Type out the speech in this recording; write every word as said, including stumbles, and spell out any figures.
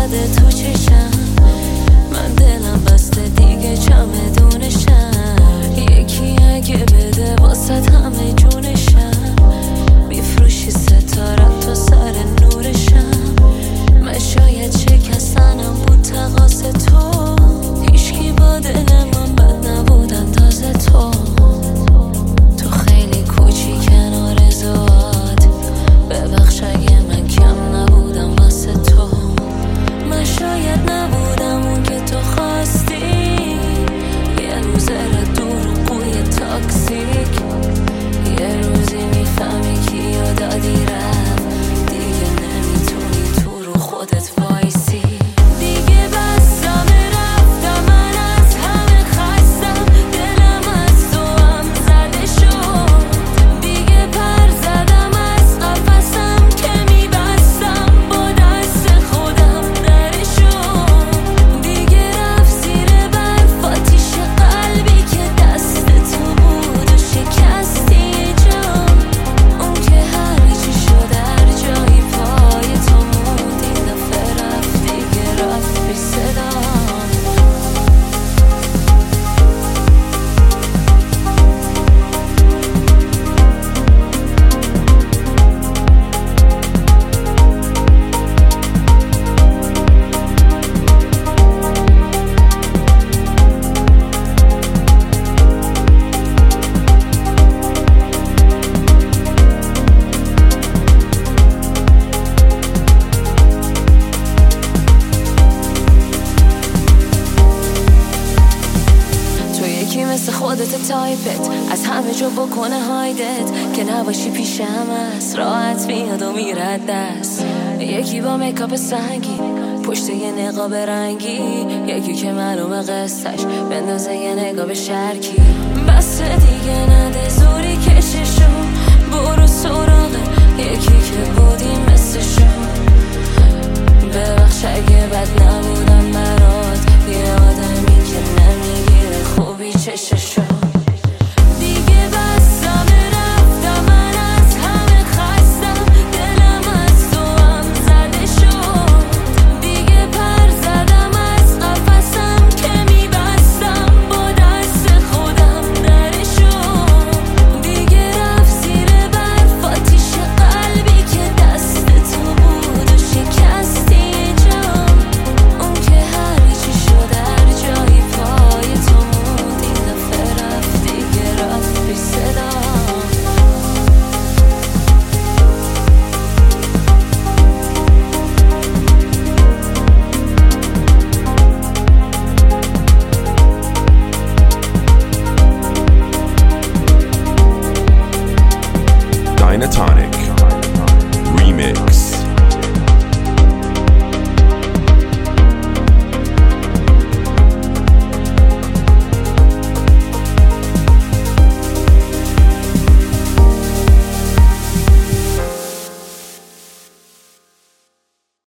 زده تو چشم، من دلم بسته دیگه چمدونشم. یکی اگه بده واسه همه جونشم، میفروشی ستاره تو سر نورشم. من شاید شکستنم بود تقاس تو، هیچکی با دل من بد نبودن تازه تو. تو خیلی کوچیکن آرزوات، ببخش اگه من کم نبودم واسه تو. من شاید نبودم اون که تو خواستی، یه روز دور و قوی تاکسیک. یه روزی میفهمی کیو دادی رفت، دیگه نمیتونی تو رو خودت وایسی. دیگه بستم رفتم، من از همه خستم، دلم از تو هم زده شد. دیگه پر زدم از قفسم که میبستم، با دست خودم درشو. دیگه رفت زیر برف آتیش قلبی که دست تو بود و شکستی یه جا. اون که هر چی شد در جایی پای تو موند، این دفعه رفت دیگه رفت بی صدا. تو یکی مثل خودت تایپت، از همه جا بکنه هایدت، که نباشی پیشم است راحت میاد و میرد دست. یکی با میکاپ سنگین پشت یه نقاب رنگی، یکی که معلومه قصهش بندازه یه نگاه شرکی. بس دیگه نده زوری کششو، برو سراغه یکی